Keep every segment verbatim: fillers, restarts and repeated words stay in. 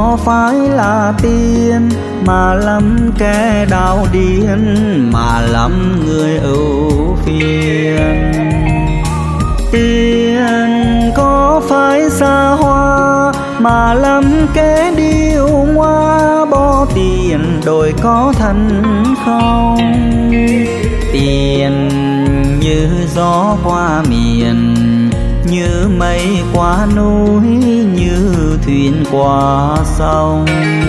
có phải là tiên, mà lắm kẻ đạo điên, mà lắm người ưu phiền. Tiền có phải xa hoa, mà lắm kẻ điêu ngoa, bỏ tiền đổi có thành không. Tiền như gió qua miền, như mây qua núi, như thuyền qua sông.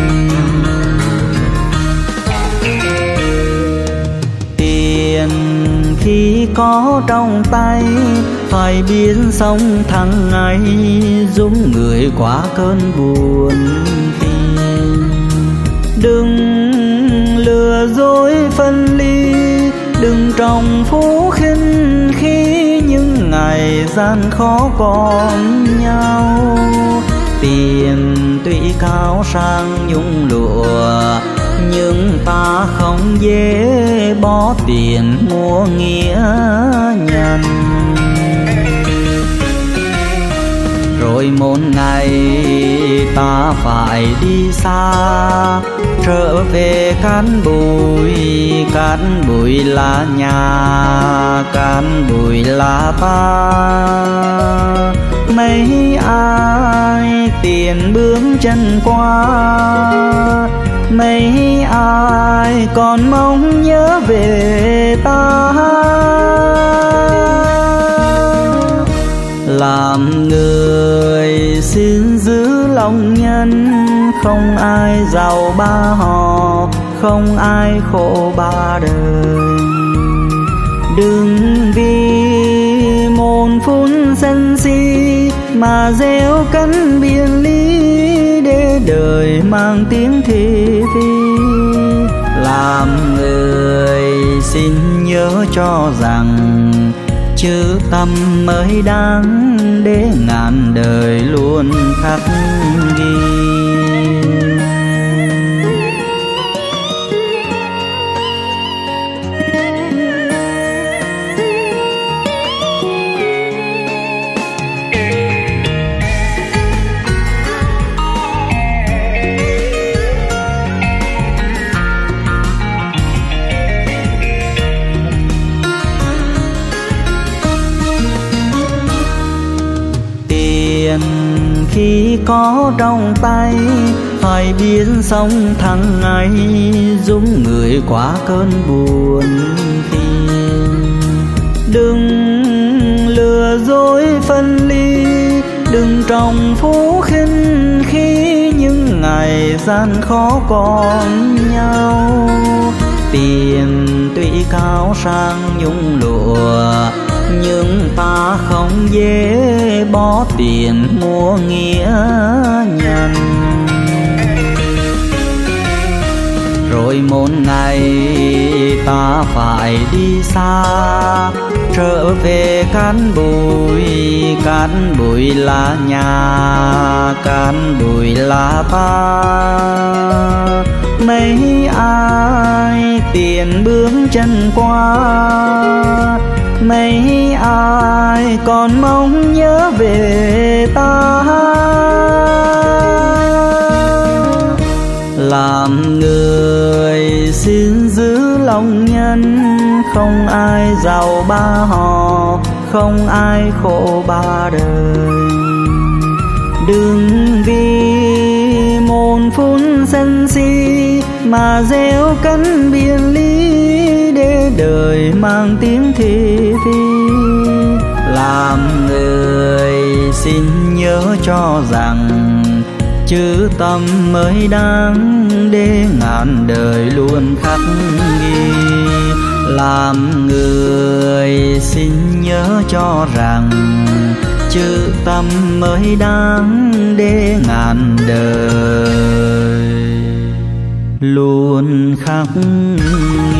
Tiền khi có trong tay, phải biết sống thằng ngày, giúp người qua cơn buồn phiền. Đừng lừa dối phân ly, đừng trồng phú khinh khi những ngày gian khó còn nhau. Tiền tuy cao sang nhung lụa, nhưng ta không dễ bỏ tiền mua nghĩa nhân. Rồi một ngày ta phải đi xa, trở về cát bụi, cát bụi là nhà, cát bụi là ta. Mấy ai tiền bước chân qua, mấy ai còn mong nhớ về ta. Làm người xin giữ lòng nhân, không ai giàu ba họ, không ai khổ ba đời. Đừng vì một phút sân si mà gieo cắn biệt ly, để đời mang tiếng thị phi. Làm người xin nhớ cho rằng, chữ tâm mới đáng để ngàn đời luôn khắc ghi. Khi có trong tay, phải biết sống thằng ngày, giúp người qua cơn buồn phiền. Đừng lừa dối phân ly, đừng trồng phú khinh khi những ngày gian khó còn nhau. Tiền tuy cao sang nhung lụa, nhưng ta không dễ bỏ tiền mua nghĩa nhân. Rồi một ngày ta phải đi xa, trở về cát bụi, cát bụi là nhà, cát bụi là ta. Mấy ai tiền bước chân qua, mấy ai còn mong nhớ về ta. Làm người xin giữ lòng nhân, không ai giàu ba họ, không ai khổ ba đời. Đừng vì một phút sân si mà gieo cắn biệt ly, để đời mang tiếng thị phi. Làm người xin nhớ cho rằng, chữ tâm mới đáng để ngàn đời luôn khắc ghi. Làm người xin nhớ cho rằng, chữ tâm mới đáng để ngàn đời luôn khắc